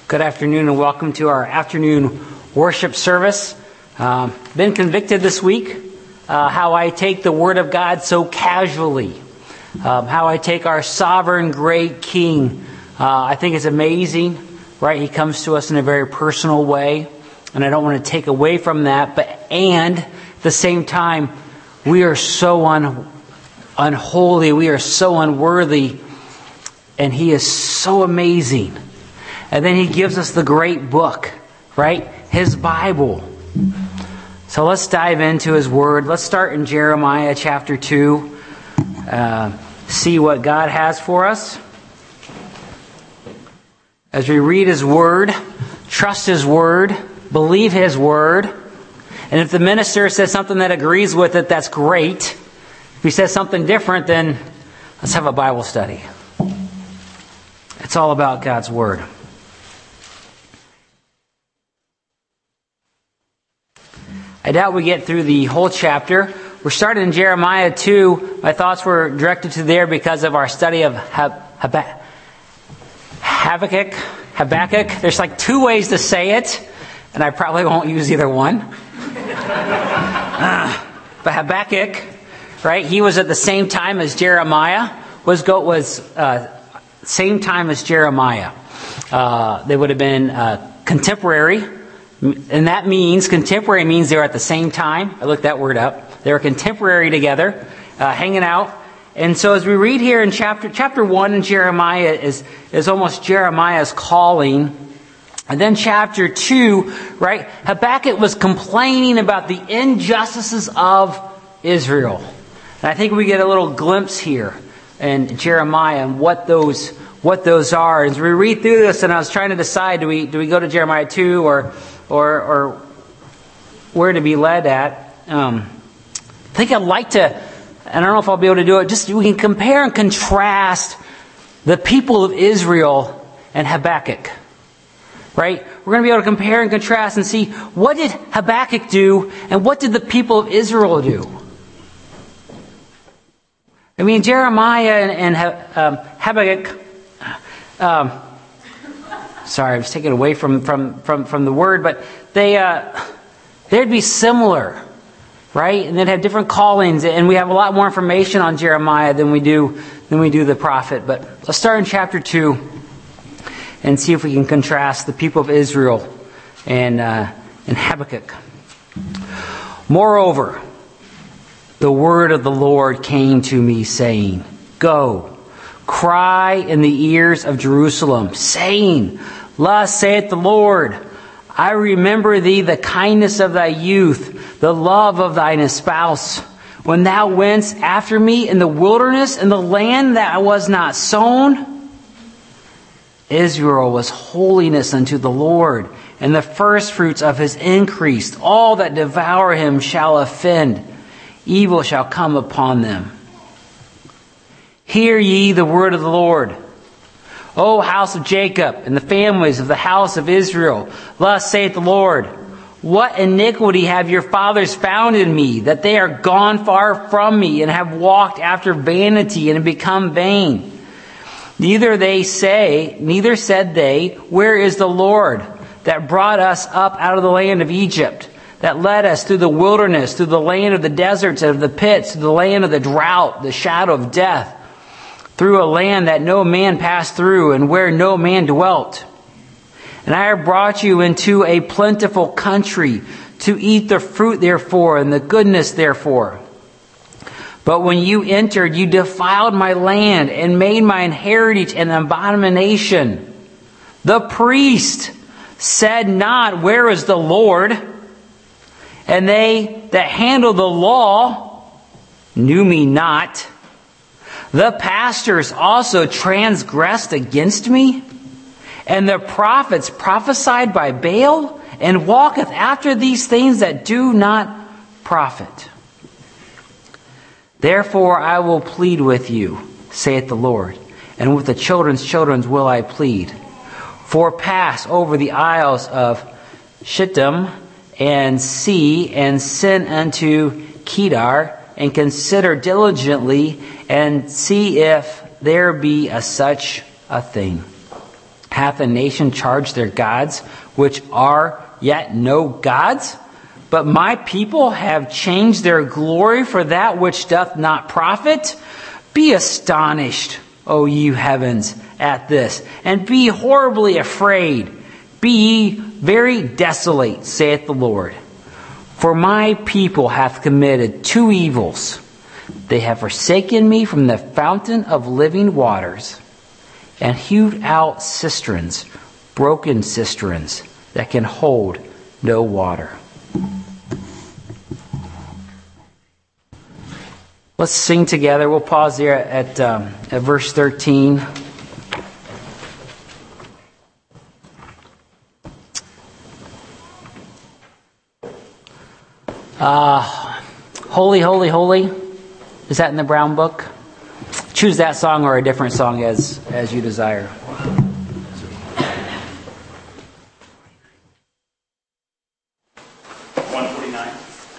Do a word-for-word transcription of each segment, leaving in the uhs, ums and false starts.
Good afternoon and welcome to our afternoon worship service. Um, been convicted this week uh, how I take the Word of God so casually. Um, how I take our sovereign great King. Uh, I think it's amazing, right? He comes to us in a very personal way, and I don't want to take away from that. But and at the same time, we are so un, unholy, we are so unworthy, and He is so amazing. And then He gives us the great book, right? His Bible. So let's dive into His Word. Let's start in Jeremiah chapter two. Uh, see what God has for us. As we read His Word, trust His Word, believe His Word. And if the minister says something that agrees with it, that's great. If he says something different, then let's have a Bible study. It's all about God's Word. I doubt we get through the whole chapter. We're starting in Jeremiah two. My thoughts were directed to there because of our study of Hab- Hab- Habakkuk. Habakkuk. There's like two ways to say it, and I probably won't use either one. uh, but Habakkuk, right? He was at the same time as Jeremiah. Was go was uh, same time as Jeremiah. Uh, they would have been uh, contemporary. And that means, contemporary means they were at the same time. I looked that word up. They were contemporary together, uh, hanging out. And so as we read here in chapter chapter one in Jeremiah is, is almost Jeremiah's calling. And then chapter two, right? Habakkuk was complaining about the injustices of Israel. And I think we get a little glimpse here in Jeremiah and what those what those are. As we read through this, and I was trying to decide, do we do we go to Jeremiah two or Or, or where to be led at. Um, I think I'd like to, and I don't know if I'll be able to do it, just we can compare and contrast the people of Israel and Habakkuk. Right? We're going to be able to compare and contrast and see what did Habakkuk do and what did the people of Israel do. I mean, Jeremiah and, and um, Habakkuk... Um, Sorry, I was taken away from, from, from, from the word, but they uh, they'd be similar, right? And they'd have different callings, and we have a lot more information on Jeremiah than we do than we do the prophet. But let's start in chapter two and see if we can contrast the people of Israel and uh, and Habakkuk. Moreover, the word of the Lord came to me, saying, "Go, cry in the ears of Jerusalem, saying, Thus saith the Lord, I remember thee the kindness of thy youth, the love of thine espouse, when thou wentest after me in the wilderness, in the land that was not sown. Israel was holiness unto the Lord, and the firstfruits of his increase. All that devour him shall offend. Evil shall come upon them. Hear ye the word of the Lord. O house of Jacob, and the families of the house of Israel, thus saith the Lord, What iniquity have your fathers found in me, that they are gone far from me, and have walked after vanity, and have become vain? Neither they say, neither said they, Where is the Lord, that brought us up out of the land of Egypt, that led us through the wilderness, through the land of the deserts and of the pits, through the land of the drought, the shadow of death, through a land that no man passed through, and where no man dwelt. And I have brought you into a plentiful country, to eat the fruit therefore, and the goodness therefore. But when you entered, you defiled my land, and made mine heritage an abomination. The priest said not, Where is the Lord? And they that handle the law knew me not. The pastors also transgressed against me, and the prophets prophesied by Baal, and walketh after these things that do not profit. Therefore I will plead with you, saith the Lord, and with the children's children will I plead. For pass over the isles of Shittim, and see, and send unto Kedar, and consider diligently, and see if there be a such a thing. hath a nation charged their gods, which are yet no gods? But my people have changed their glory for that which doth not profit. Be astonished, O ye heavens, at this, and be horribly afraid. Be ye very desolate, saith the Lord. For my people hath committed two evils. They have forsaken me from the fountain of living waters, and hewed out cisterns, broken cisterns, that can hold no water. Let's sing together. We'll pause there at, um, at verse thirteen. Uh, holy, holy, holy. Is that in the Brown Book? Choose that song or a different song as, as you desire. one forty-nine.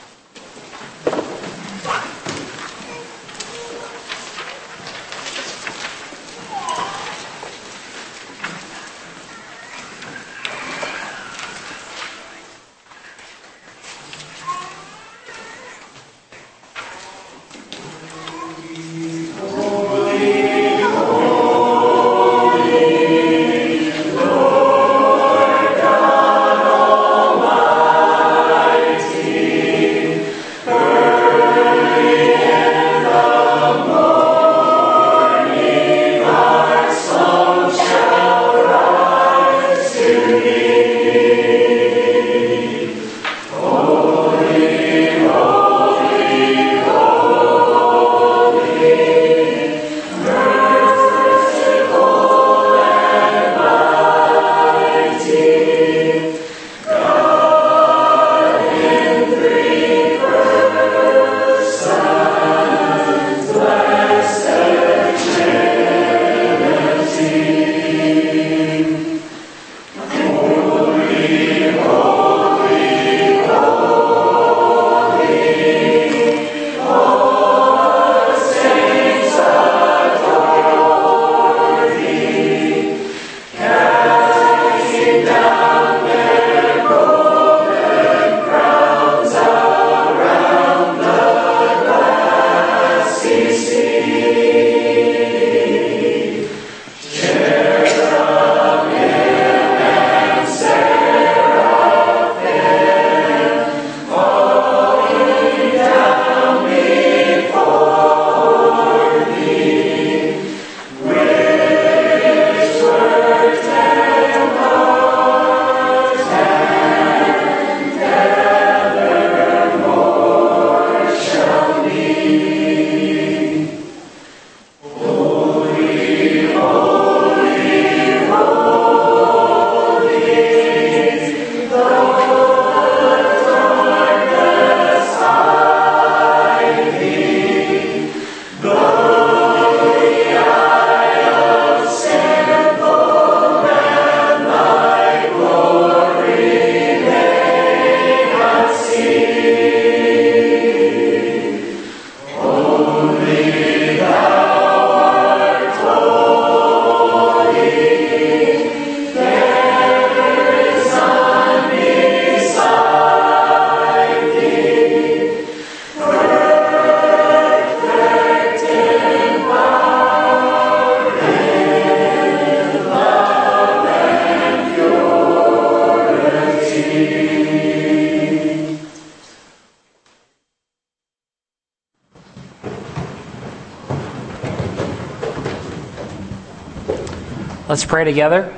Let's pray together.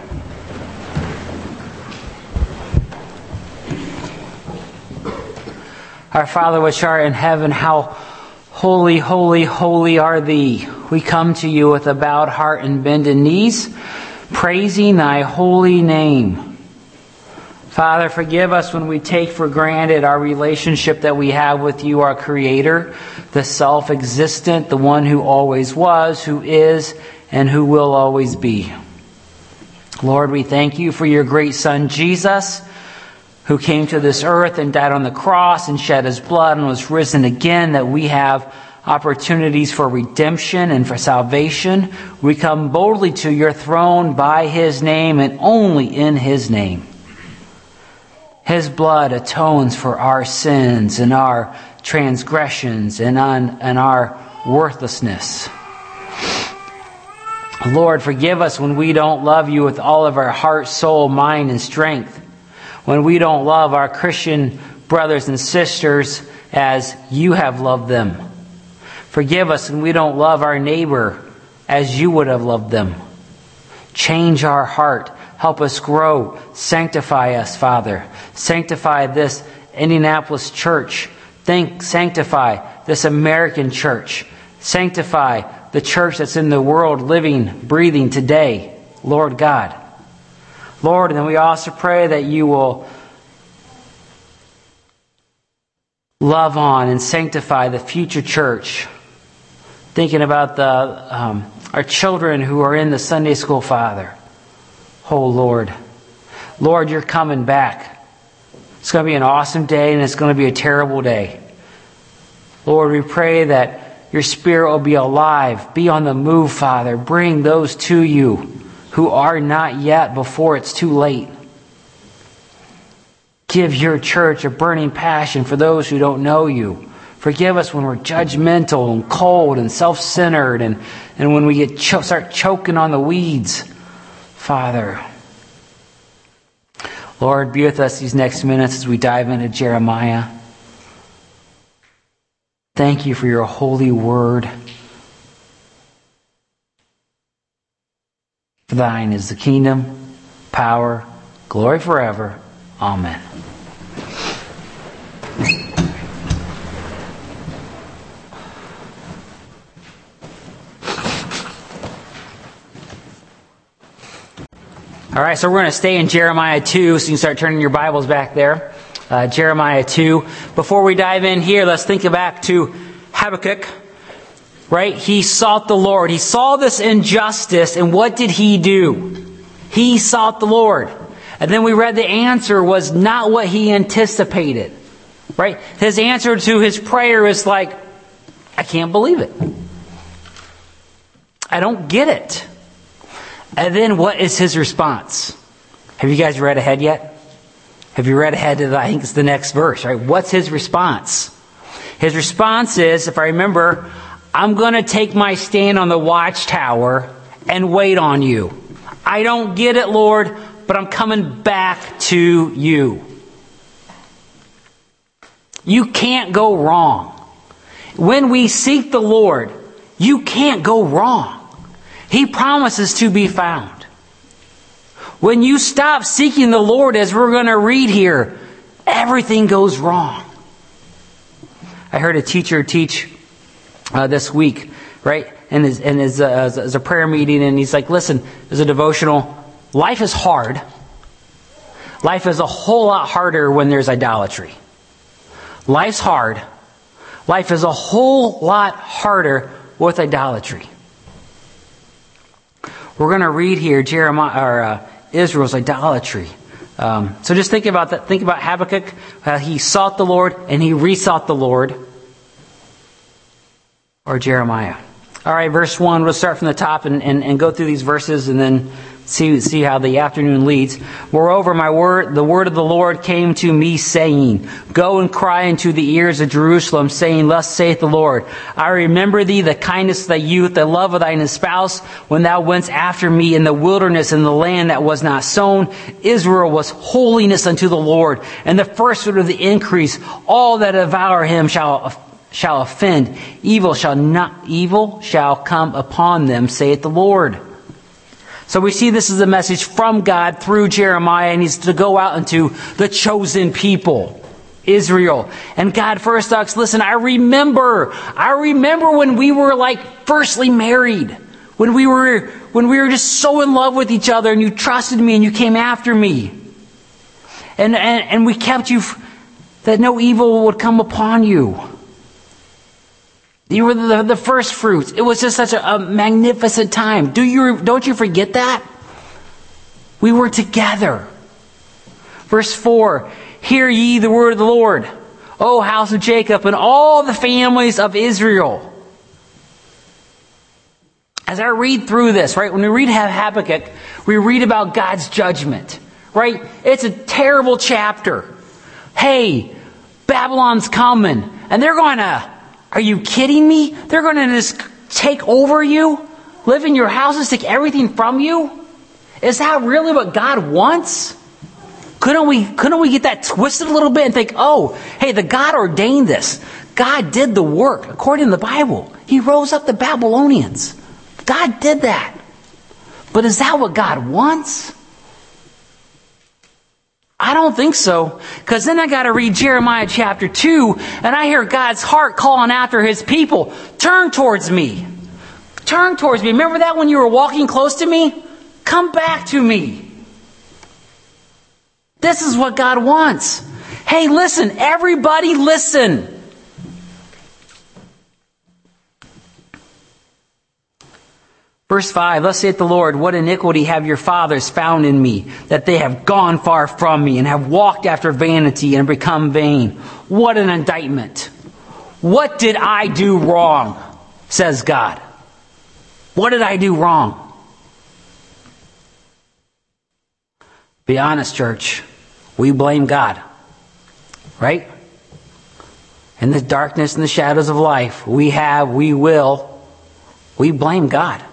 Our Father which art in heaven, how holy, holy, holy are thee. We come to you with a bowed heart and bended knees, praising thy holy name. Father, forgive us when we take for granted our relationship that we have with you, our Creator, the self-existent, the one who always was, who is, and who will always be. Lord, we thank you for your great Son, Jesus, who came to this earth and died on the cross and shed his blood and was risen again, that we have opportunities for redemption and for salvation. We come boldly to your throne by his name and only in his name. His blood atones for our sins and our transgressions and, on, and our worthlessness. Lord, forgive us when we don't love you with all of our heart, soul, mind, and strength. When we don't love our Christian brothers and sisters as you have loved them. Forgive us when we don't love our neighbor as you would have loved them. Change our heart. Help us grow. Sanctify us, Father. Sanctify this Indianapolis church. Think, sanctify this American church. Sanctify the church that's in the world living, breathing today, Lord God. Lord, and then we also pray that you will love on and sanctify the future church. Thinking about the um, our children who are in the Sunday school, Father. Oh, Lord. Lord, you're coming back. It's going to be an awesome day and it's going to be a terrible day. Lord, we pray that your Spirit will be alive, be on the move, Father. Bring those to you who are not yet before it's too late. Give your church a burning passion for those who don't know you. Forgive us when we're judgmental and cold and self-centered and, and when we get cho- start choking on the weeds, Father. Lord, be with us these next minutes as we dive into Jeremiah. Thank you for your holy word. For thine is the kingdom, power, glory forever. Amen. All right, so we're going to stay in Jeremiah two, so you can start turning your Bibles back there. Uh, Jeremiah two. Before we dive in here, let's think back to Habakkuk. Right? He sought the Lord. He saw this injustice, and what did he do? He sought the Lord. And then we read the answer was not what he anticipated. Right? His answer to his prayer is like, I can't believe it. I don't get it. And then what is his response? Have you guys read ahead yet? Have you read ahead to the, I think it's the next verse, right? What's his response? His response is, if I remember, I'm going to take my stand on the watchtower and wait on you. I don't get it, Lord, but I'm coming back to you. You can't go wrong. When we seek the Lord, you can't go wrong. He promises to be found. When you stop seeking the Lord, as we're going to read here, everything goes wrong. I heard a teacher teach uh, this week, right? And as, and as, uh, as, as a prayer meeting, and he's like, listen, as a devotional, life is hard. Life is a whole lot harder when there's idolatry. Life's hard. Life is a whole lot harder with idolatry. We're going to read here Jeremiah or uh, Israel's idolatry. Um, so just think about that. Think about Habakkuk. Uh, he sought the Lord and he re-sought the Lord. Or Jeremiah. All right, verse one. We'll start from the top and, and, and go through these verses and then see see how the afternoon leads. Moreover, my word, the word of the Lord came to me, saying, Go and cry into the ears of Jerusalem, saying, Thus saith the Lord, I remember thee the kindness of thy youth, the love of thine spouse, when thou wentest after me in the wilderness, in the land that was not sown. Israel was holiness unto the Lord, and the first fruit of the increase. All that devour him shall shall offend. Evil shall not evil shall come upon them, saith the Lord. So we see this is a message from God through Jeremiah, and he's to go out into the chosen people, Israel. And God first talks, listen, I remember, I remember when we were like firstly married, when we were, when we were just so in love with each other and you trusted me and you came after me. And, and, and we kept you, that no evil would come upon you. You were the, the first fruits. It was just such a, a magnificent time. Do you, don't you forget that? We were together. Verse four, Hear ye the word of the Lord, O house of Jacob, and all the families of Israel. as I read through this, right, when we read Habakkuk, we read about God's judgment, right? It's a terrible chapter. Hey, Babylon's coming, and they're going to, are you kidding me? They're going to just take over you, live in your houses, take everything from you? Is that really what God wants? Couldn't we, couldn't we get that twisted a little bit and think, oh, hey, the God ordained this. God did the work according to the Bible. He rose up the Babylonians. God did that. But is that what God wants? I don't think so. Because then I got to read Jeremiah chapter two, and I hear God's heart calling after His people. Turn towards me. Turn towards me. Remember that when you were walking close to me? Come back to me. This is what God wants. Hey, listen, everybody listen. Verse five, thus saith the Lord, what iniquity have your fathers found in me, that they have gone far from me, and have walked after vanity, and become vain. What an indictment. What did I do wrong, says God. What did I do wrong? Be honest, church. We blame God. Right? In the darkness and the shadows of life, we have, we will, we blame God.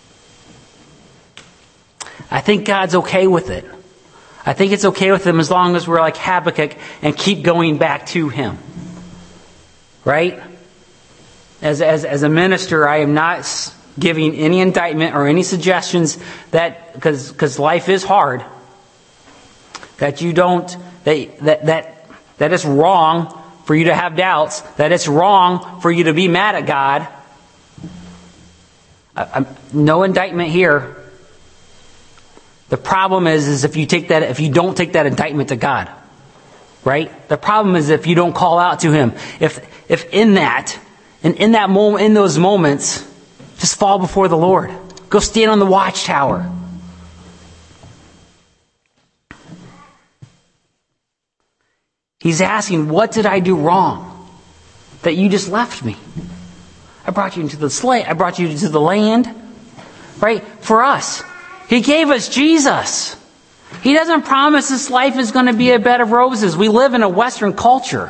I think God's okay with it. I think it's okay with Him as long as we're like Habakkuk and keep going back to Him. Right? As, as, as a minister, I am not giving any indictment or any suggestions that, because because life is hard, that you don't, that, that, that, that it's wrong for you to have doubts, that it's wrong for you to be mad at God. I, I'm, no indictment here. The problem is, is if you take that, if you don't take that indictment to God, right? The problem is if you don't call out to Him. If, if in that, and in that moment, in those moments, just fall before the Lord. Go stand on the watchtower. He's asking, what did I do wrong that you just left me? I brought you into the slave. I brought you into the land, right? For us. He gave us Jesus. He doesn't promise this life is going to be a bed of roses. We live in a Western culture.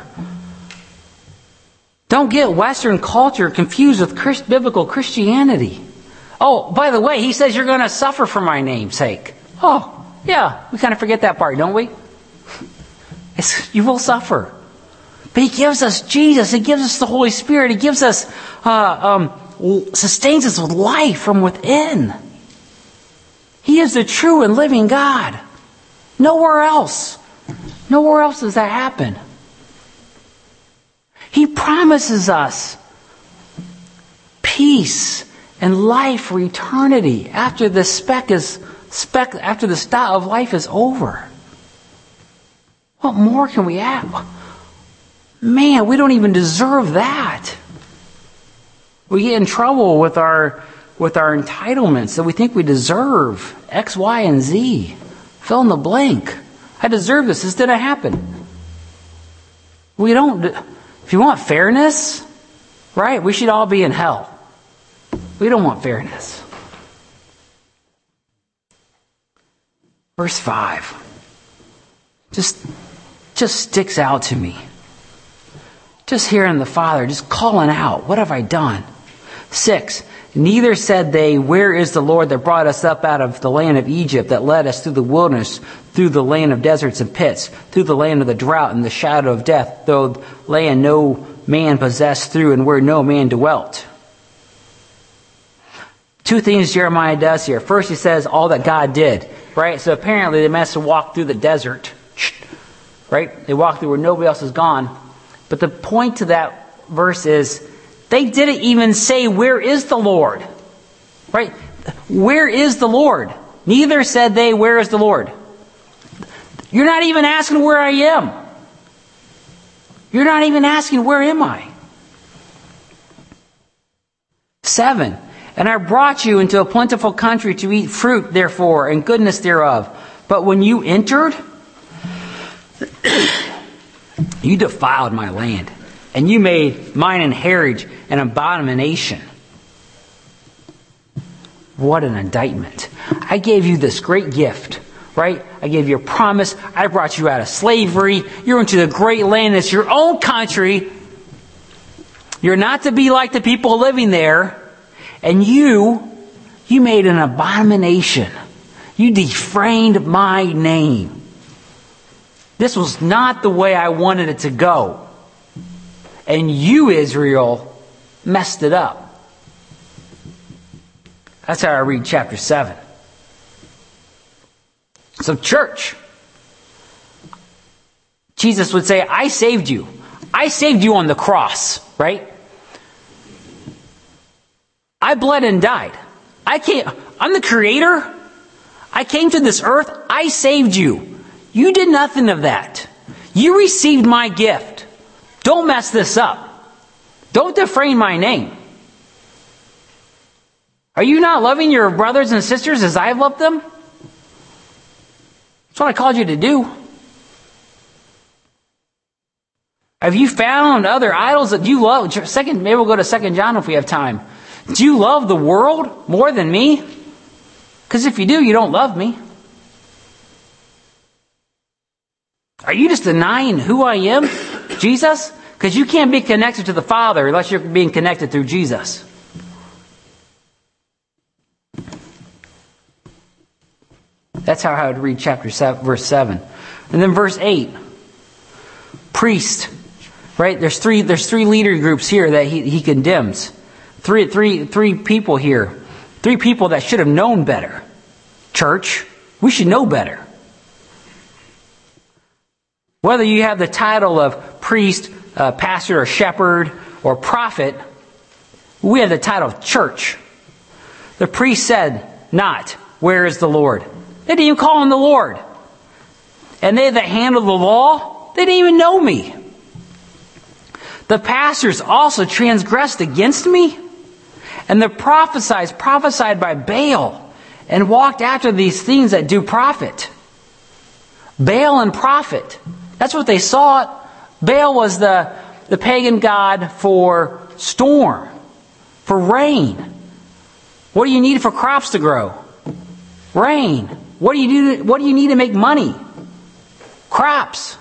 Don't get Western culture confused with Christ, biblical Christianity. Oh, by the way, He says you're going to suffer for my name's sake. Oh, yeah, we kind of forget that part, don't we? It's, you will suffer. But He gives us Jesus. He gives us the Holy Spirit. He gives us, uh, um, sustains us with life from within. He is the true and living God. Nowhere else. Nowhere else does that happen. He promises us peace and life for eternity after the speck is speck after the stop of life is over. What more can we have? Man, we don't even deserve that. We get in trouble with our with our entitlements that we think we deserve. X, Y, and Z. Fill in the blank. I deserve this. This didn't happen. We don't. If you want fairness, right, we should all be in hell. We don't want fairness. Verse five. Just, just sticks out to me. Just hearing the Father, just calling out, what have I done? Six. Neither said they, where is the Lord that brought us up out of the land of Egypt, that led us through the wilderness, through the land of deserts and pits, through the land of the drought and the shadow of death, though land no man possessed through, and where no man dwelt. Two things Jeremiah does here. First, he says all that God did, right? So apparently they must have walked through the desert, right? They walked through where nobody else has gone. But the point to that verse is, they didn't even say, where is the Lord? Right? Where is the Lord? Neither said they, where is the Lord? You're not even asking where I am. You're not even asking, where am I? Seven. And I brought you into a plentiful country to eat fruit, therefore, and goodness thereof. But when you entered, you defiled my land. And you made mine an heritage an abomination. What an indictment. I gave you this great gift, right? I gave you a promise. I brought you out of slavery. You're into the great land. It's your own country. You're not to be like the people living there. And you, you made an abomination. You defamed my name. This was not the way I wanted it to go. And you, Israel, messed it up. That's how I read chapter seven. So church, Jesus would say, I saved you. I saved you on the cross, right? I bled and died. I can't, I'm the creator. I came to this earth. I saved you. You did nothing of that. You received my gift. Don't mess this up. Don't defame my name. Are you not loving your brothers and sisters as I've loved them? That's what I called you to do. Have you found other idols that you love? Second, maybe we'll go to Second John if we have time. Do you love the world more than me? Because if you do, you don't love me. Are you just denying who I am, Jesus? Because you can't be connected to the Father unless you're being connected through Jesus. That's how I would read chapter seven, verse seven. And then verse eight. Priest. Right? There's three, there's three leader groups here that he, he condemns. Three, three, three people here. Three people that should have known better. Church, we should know better. Whether you have the title of priest, uh, pastor, or shepherd, or prophet, we have the title of church. The priest said not, where is the Lord? They didn't even call him the Lord. And they that handle the law, they didn't even know me. The pastors also transgressed against me. And the prophesied, prophesied by Baal and walked after these things that do profit. Baal and prophet. That's what they saw. Baal was the, the pagan god for storm, for rain. What do you need for crops to grow? Rain. What do you do? What do you need to make money? Crops.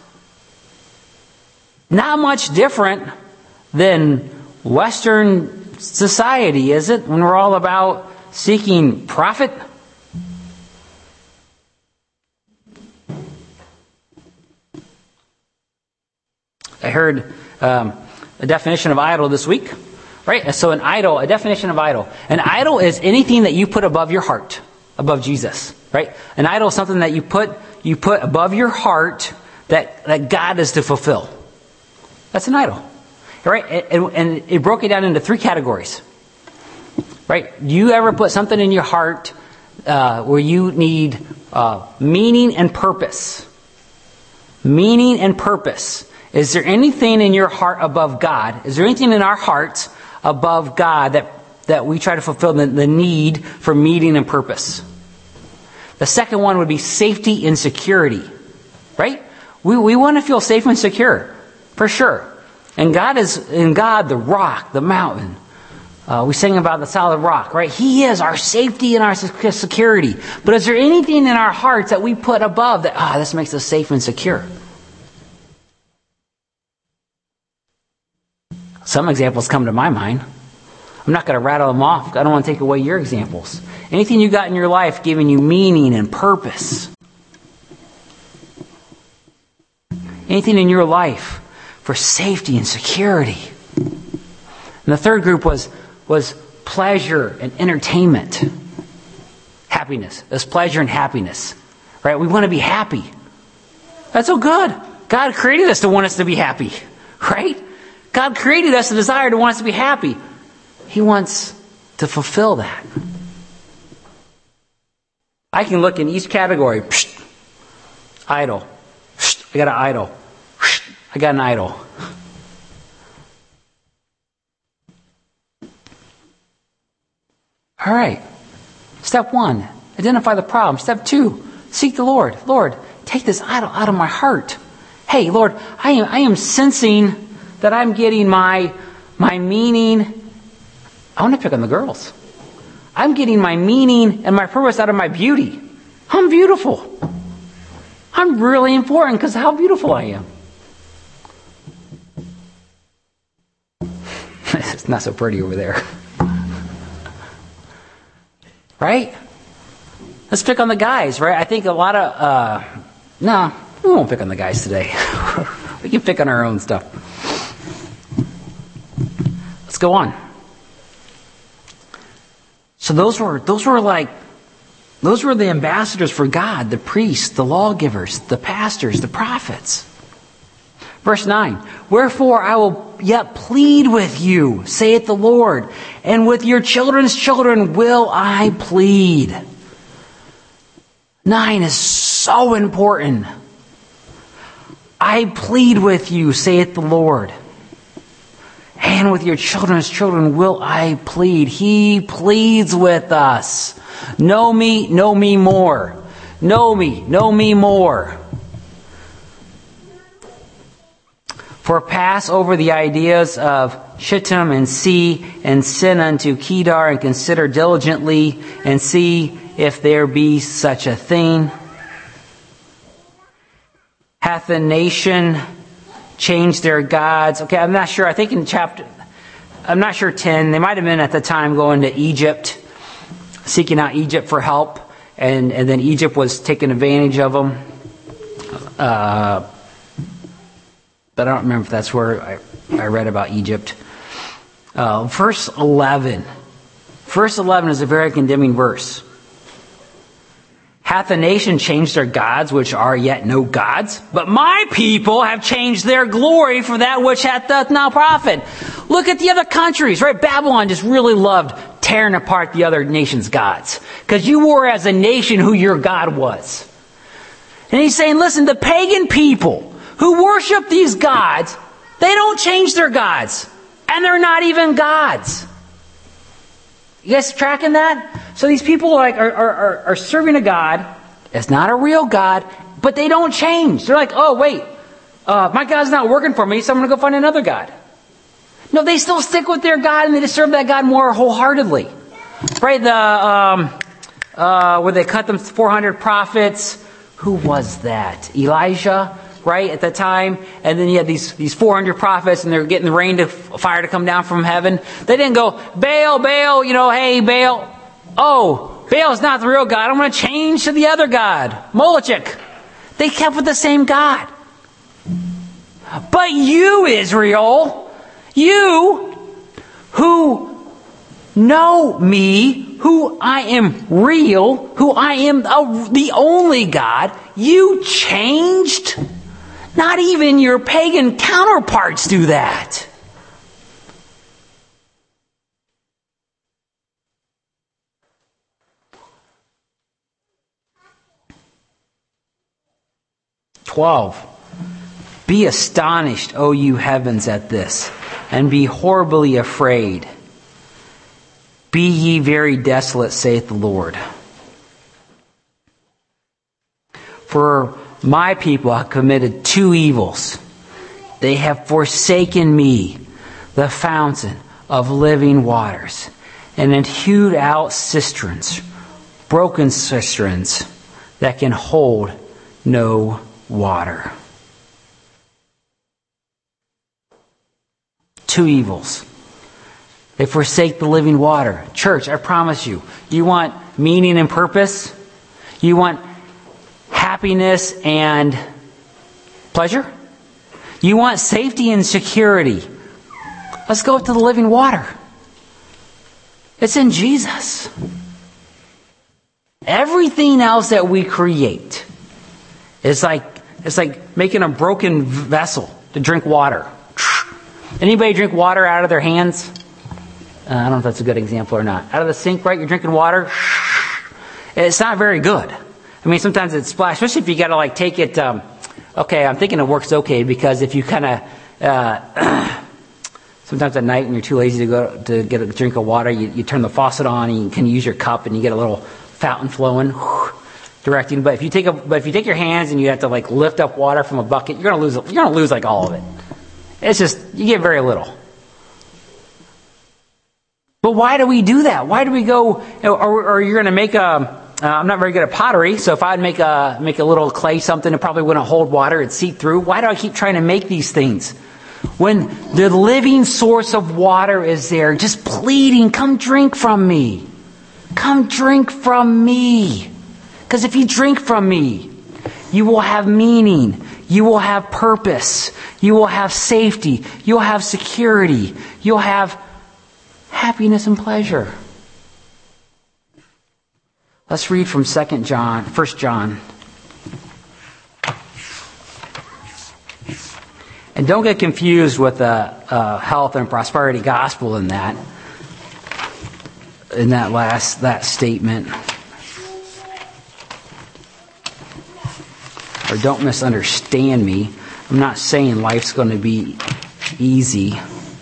Not much different than Western society, is it? When we're all about seeking profit. I heard um, a definition of idol this week, right? So an idol, a definition of idol. An idol is anything that you put above your heart, above Jesus, right? An idol is something that you put you put above your heart that, that God is to fulfill. That's an idol, right? And, and it broke it down into three categories, right? Do you ever put something in your heart uh, where you need uh, meaning and purpose? Meaning and purpose. Is there anything in your heart above God? Is there anything in our hearts above God that, that we try to fulfill the, the need for meaning and purpose? The second one would be safety and security, right? We, we want to feel safe and secure, for sure. And God is, in God, the rock, the mountain. Uh, we sing about the solid rock, right? He is our safety and our security. But is there anything in our hearts that we put above that, ah, this makes us safe and secure? Some examples come to my mind. I'm not going to rattle them off. I don't want to take away your examples. Anything you got in your life giving you meaning and purpose. Anything in your life for safety and security. And the third group was, was pleasure and entertainment. Happiness. There's pleasure and happiness. Right? We want to be happy. That's so good. God created us to want us to be happy. Right? God created us a desire to want us to be happy. He wants to fulfill that. I can look in each category. Psst, idol. Psst, I got an idol. Psst, I got an idol. All right. Step one, identify the problem. Step two, seek the Lord. Lord, take this idol out of my heart. Hey, Lord, I am, I am sensing that I'm getting my, my meaning. I want to pick on the girls. I'm getting my meaning and my purpose out of my beauty. I'm beautiful. I'm really important because of how beautiful I am. It's not so pretty over there. Right? Let's pick on the guys, right? I think a lot of, uh, no, we won't pick on the guys today. We can pick on our own stuff. Let's go on. So those were, those were like, those were the ambassadors for God, the priests, the lawgivers, the pastors, the prophets. Verse nine, wherefore I will yet plead with you, saith the Lord, and with your children's children will I plead. Nine is so important. I plead with you, saith the Lord. And with your children's children will I plead. He pleads with us. Know me, know me more. Know me, know me more. For pass over the ideas of Shittim and see and sin unto Kedar and consider diligently and see if there be such a thing. Hath the nation changed their gods? Okay, I'm not sure. I think in chapter, I'm not sure ten, they might have been at the time going to Egypt, seeking out Egypt for help, and, and then Egypt was taking advantage of them. Uh, but I don't remember if that's where I, I read about Egypt. Uh, verse eleven. Verse eleven is a very condemning verse. Hath the nation changed their gods, which are yet no gods? But my people have changed their glory for that which hath doth not profit. Look at the other countries, right? Babylon just really loved tearing apart the other nations' gods. Because you were as a nation who your God was. And he's saying, listen, the pagan people who worship these gods, they don't change their gods. And they're not even gods. You guys tracking that? So these people like are, are, are serving a God. It's not a real God, but they don't change. They're like, oh, wait, uh, my God's not working for me, so I'm going to go find another God. No, they still stick with their God and they just serve that God more wholeheartedly. Right? The um, uh, where they cut them four hundred prophets. Who was that? Elijah, right, at the time. And then you had these, these four hundred prophets and they're getting the rain to fire to come down from heaven. They didn't go, Baal, Baal, you know, hey, Baal. Oh, Baal's not the real God. I'm going to change to the other God, Moloch. They kept with the same God. But you, Israel, you who know me, who I am real, who I am the only God, you changed? Not even your pagan counterparts do that. twelve. Be astonished, O you heavens, at this, and be horribly afraid. Be ye very desolate, saith the Lord. For my people have committed two evils. They have forsaken me, the fountain of living waters, and had hewed out cisterns, broken cisterns that can hold no water. Two evils. They forsake the living water. Church, I promise you, you want meaning and purpose? You want happiness and pleasure? You want safety and security? Let's go to the living water. It's in Jesus. Everything else that we create is like it's like making a broken vessel to drink water. Anybody drink water out of their hands? Uh, I don't know if that's a good example or not. Out of the sink, right? You're drinking water. It's not very good. I mean, sometimes it splashes, especially if you got to like take it. Um, okay, I'm thinking it works okay because if you kind of uh, sometimes at night when you're too lazy to go to get a drink of water, you, you turn the faucet on and you can use your cup and you get a little fountain flowing, whoosh, directing. But if you take a, but if you take your hands and you have to like lift up water from a bucket, you're gonna lose. You're gonna lose like all of it. It's just you get very little. But why do we do that? Why do we go, or, or you're going to make a, uh, I'm not very good at pottery, so if I'd make a, make a little clay something, it probably wouldn't hold water, it'd seep through. Why do I keep trying to make these things? When the living source of water is there, just pleading, come drink from me. Come drink from me. Because if you drink from me, you will have meaning. You will have purpose. You will have safety. You'll have security. You'll have happiness and pleasure. Let's read from Second John, First John. And don't get confused with the uh, health and prosperity gospel in that, in that last that statement. Or don't misunderstand me. I'm not saying life's going to be easy.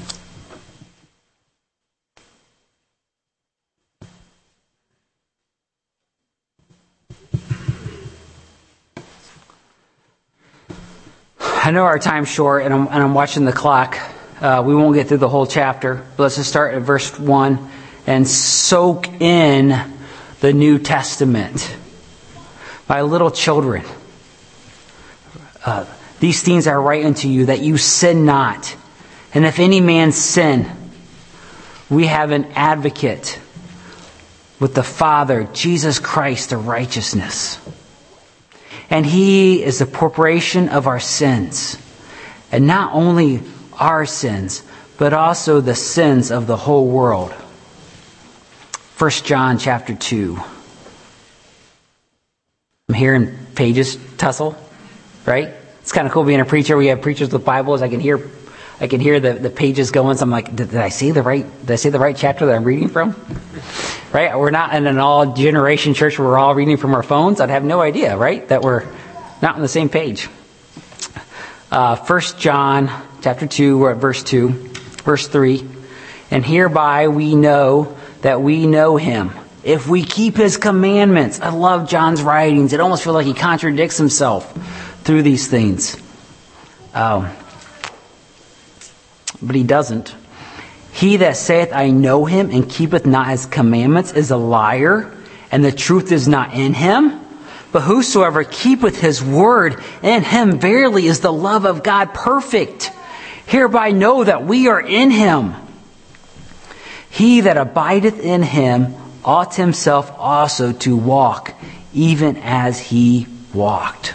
I know our time's short, and I'm, and I'm watching the clock. Uh, we won't get through the whole chapter, but let's just start at verse one and soak in the New Testament. My little children, uh, these things I write unto you, that you sin not. And if any man sin, we have an advocate with the Father, Jesus Christ, the righteousness. And he is the propitiation of our sins. And not only our sins, but also the sins of the whole world. First John chapter two. I'm hearing pages tussle, right? It's kind of cool being a preacher. We have preachers with Bibles. I can hear I can hear the, the pages going. So I'm like, did, did I say the right did I say the right chapter that I'm reading from? Right? We're not in an all-generation church where we're all reading from our phones. I'd have no idea, right? That we're not on the same page. Uh, First John chapter two, we're at verse two, verse three. And hereby we know that we know him, if we keep his commandments. I love John's writings. It almost feels like he contradicts himself through these things. Um, but he doesn't. He that saith, I know him, and keepeth not his commandments, is a liar, and the truth is not in him. But whosoever keepeth his word, in him verily is the love of God perfect. Hereby know that we are in him. He that abideth in him ought himself also to walk, even as he walked.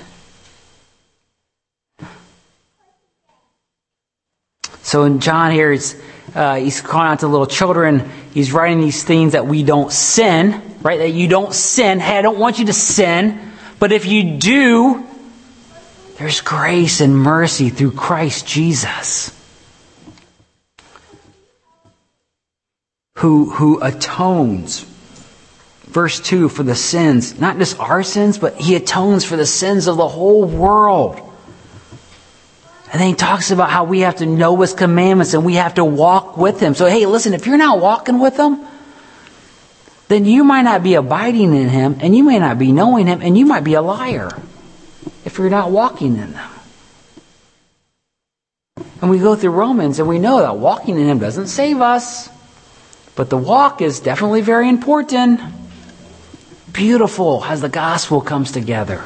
So in John here, he's, uh, he's calling out to little children. He's writing these things that we don't sin, right? That you don't sin. Hey, I don't want you to sin. But if you do, there's grace and mercy through Christ Jesus, who, who atones, verse two, for the sins, not just our sins, but he atones for the sins of the whole world. And then he talks about how we have to know his commandments and we have to walk with him. So, hey, listen, if you're not walking with him, then you might not be abiding in him, and you may not be knowing him, and you might be a liar if you're not walking in them. And we go through Romans, and we know that walking in him doesn't save us, but the walk is definitely very important. Beautiful as the gospel comes together.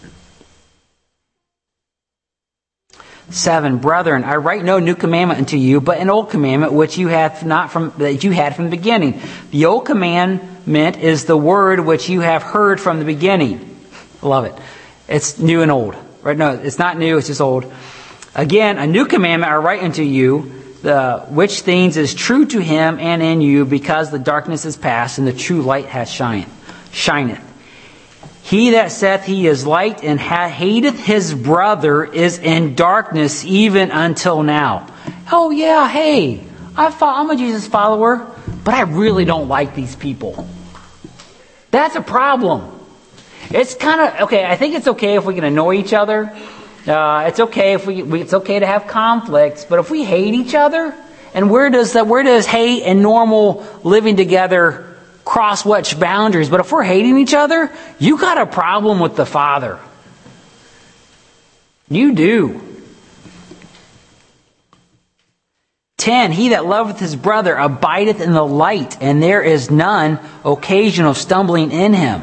Seven, brethren, I write no new commandment unto you, but an old commandment which you had not from that you had from the beginning. The old commandment is the word which you have heard from the beginning. I love it. It's new and old, right? No, it's not new; it's just old. Again, a new commandment I write unto you, the which things is true to him and in you, because the darkness is past and the true light has shined, shineth. He that saith he is light and ha- hateth his brother is in darkness even until now. Oh yeah, hey, I fo- I'm a Jesus follower, but I really don't like these people. That's a problem. It's kind of, okay, I think it's okay if we can annoy each other. Uh, it's okay if we, we, it's okay to have conflicts, but if we hate each other, and where does that, where does hate and normal living together cross which boundaries? But if we're hating each other, you got a problem with the Father. You do. ten, he that loveth his brother abideth in the light, and there is none occasion of stumbling in him.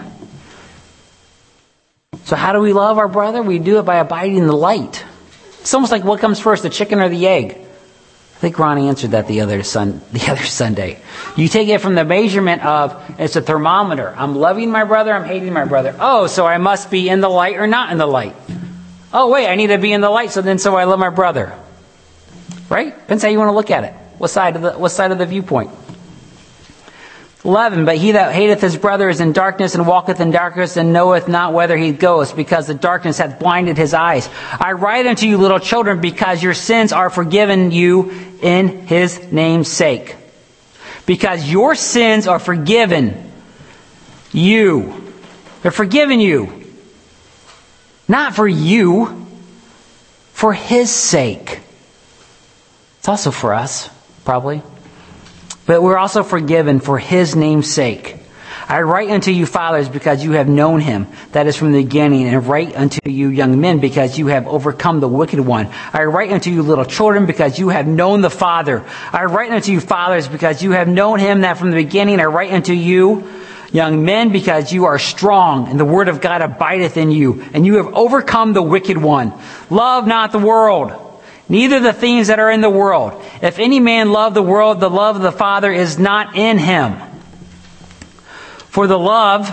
So how do we love our brother? We do it by abiding in the light. It's almost like what comes first, the chicken or the egg? I think Ronnie answered that the other sun, the other Sunday. You take it from the measurement of, it's a thermometer. I'm loving my brother, I'm hating my brother. Oh, so I must be in the light or not in the light. Oh, wait, I need to be in the light, so then so I love my brother. Right? Depends how you want to look at it. What side of the what side of the viewpoint? eleven, but he that hateth his brother is in darkness, and walketh in darkness, and knoweth not whither he goeth, because the darkness hath blinded his eyes. I write unto you, little children, because your sins are forgiven you in his name's sake. Because your sins are forgiven you. They're forgiven you. Not for you, for his sake. It's also for us, probably. But we're also forgiven for his name's sake. I write unto you, fathers, because you have known him, that is from the beginning, and write unto you, young men, because you have overcome the wicked one. I write unto you, little children, because you have known the Father. I write unto you, fathers, because you have known him, that from the beginning. I write unto you, young men, because you are strong, and the word of God abideth in you, and you have overcome the wicked one. Love not the world, neither the things that are in the world. If any man love the world, the love of the Father is not in him. For the love,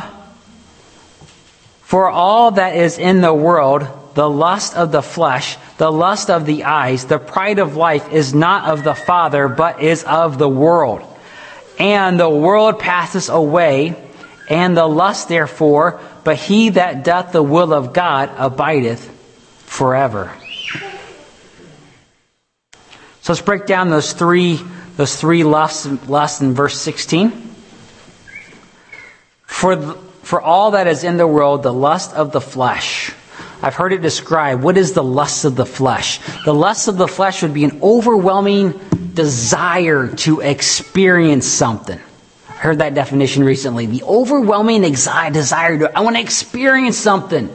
for all that is in the world, the lust of the flesh, the lust of the eyes, the pride of life is not of the Father, but is of the world. And the world passeth away, and the lust therefore, but he that doth the will of God abideth forever. So let's break down those three, those three lusts, lusts in verse sixteen. For, the, for all that is in the world, the lust of the flesh. I've heard it described. What is the lust of the flesh? The lust of the flesh would be an overwhelming desire to experience something. I heard that definition recently. The overwhelming exi- desire to, I want to experience something.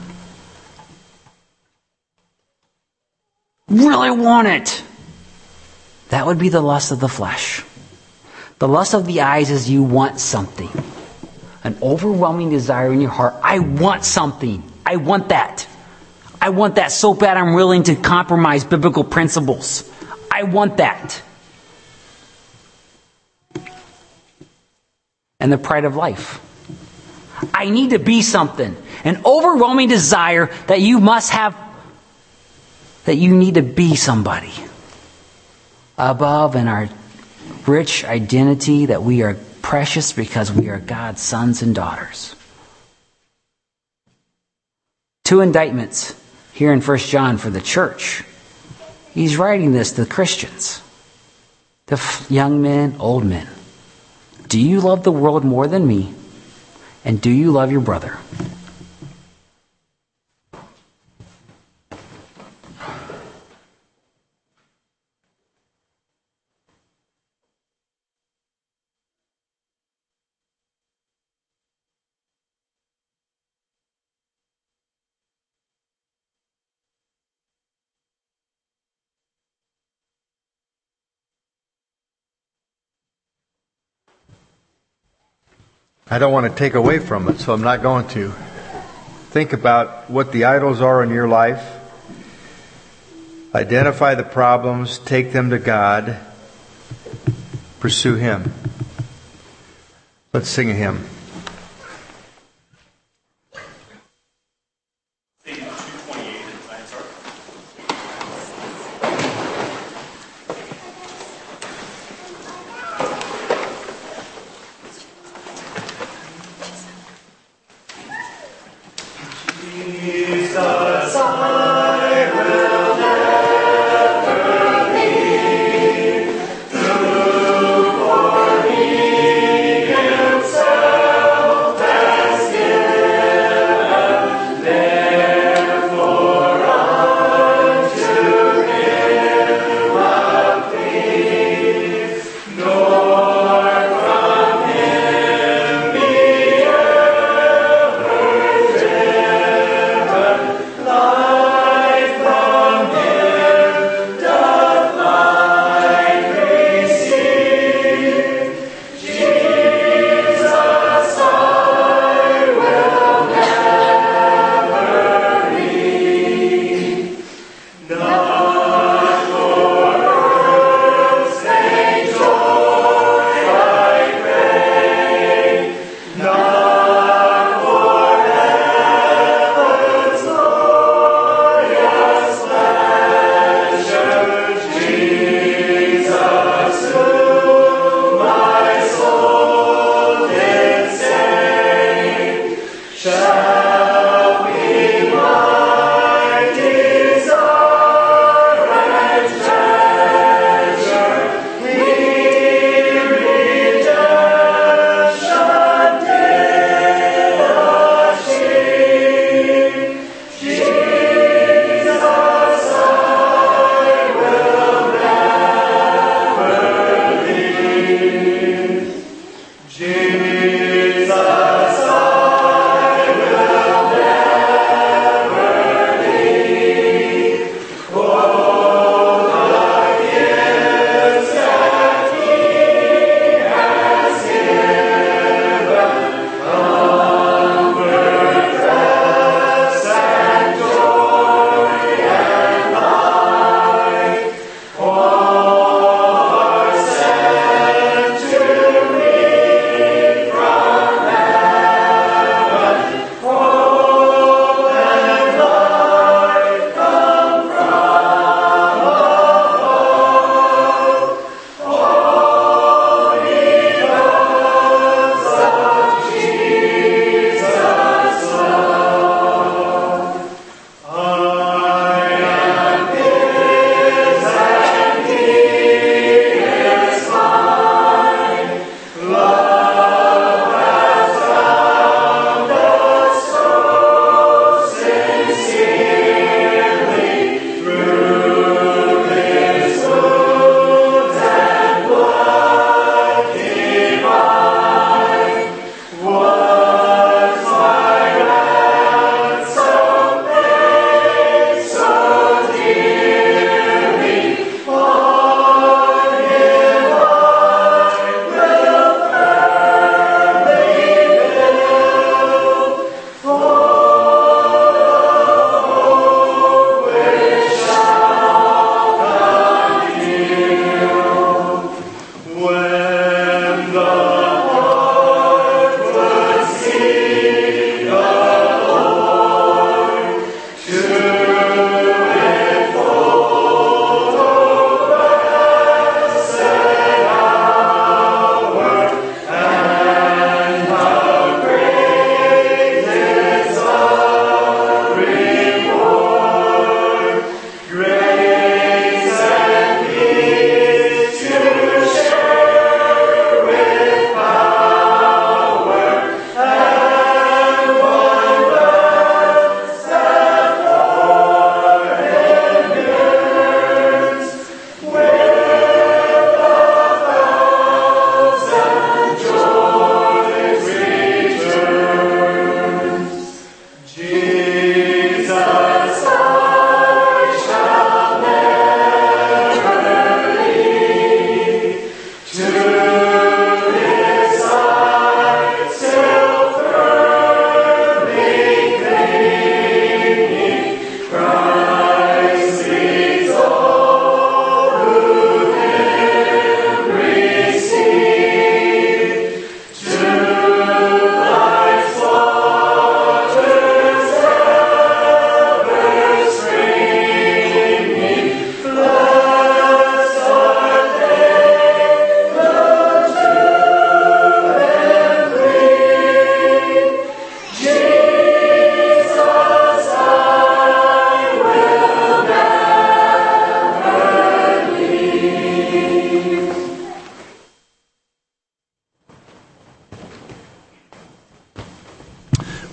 Really want it. That would be the lust of the flesh. The lust of the eyes is you want something. An overwhelming desire in your heart. I want something. I want that. I want that so bad I'm willing to compromise biblical principles. I want that. And the pride of life. I need to be something. An overwhelming desire that you must have, that you need to be somebody. Above in our rich identity that we are precious because we are God's sons and daughters. Two indictments here in First John for the church. He's writing this to the Christians, to young men, old men. Do you love the world more than me? And do you love your brother? I don't want to take away from it, so I'm not going to. Think about what the idols are in your life. Identify the problems, take them to God, pursue Him. Let's sing a hymn.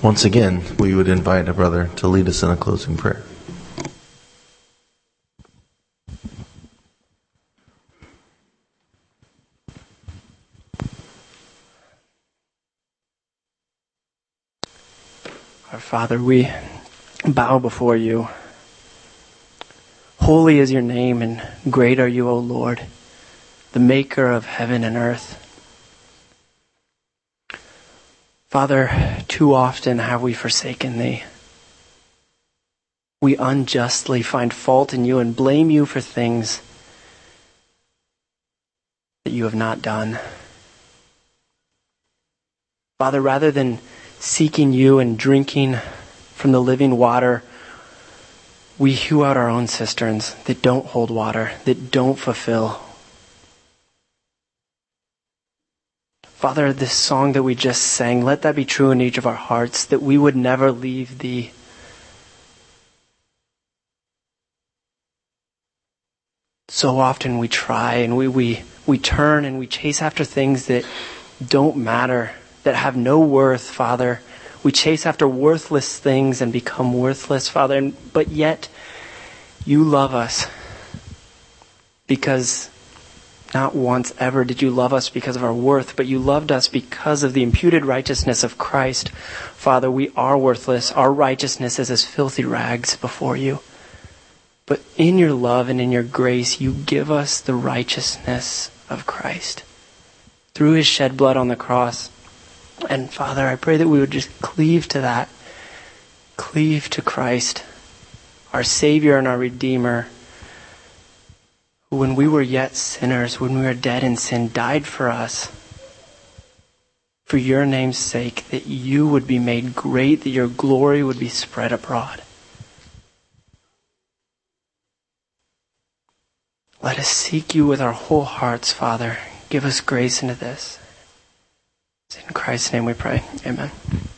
Once again, we would invite a brother to lead us in a closing prayer. Our Father, we bow before you. Holy is your name, and great are you, O Lord, the maker of heaven and earth. Father, too often have we forsaken thee. We unjustly find fault in you and blame you for things that you have not done. Father, rather than seeking you and drinking from the living water, we hew out our own cisterns that don't hold water, that don't fulfill. Father, this song that we just sang, let that be true in each of our hearts, that we would never leave thee. So often we try and we, we, we turn and we chase after things that don't matter, that have no worth, Father. We chase after worthless things and become worthless, Father. But yet, you love us because not once ever did you love us because of our worth, but you loved us because of the imputed righteousness of Christ. Father, we are worthless. Our righteousness is as filthy rags before you. But in your love and in your grace, you give us the righteousness of Christ through his shed blood on the cross. And Father, I pray that we would just cleave to that. Cleave to Christ, our Savior and our Redeemer, who when we were yet sinners, when we were dead in sin, died for us. For your name's sake, that you would be made great, that your glory would be spread abroad. Let us seek you with our whole hearts, Father. Give us grace into this. In Christ's name we pray. Amen.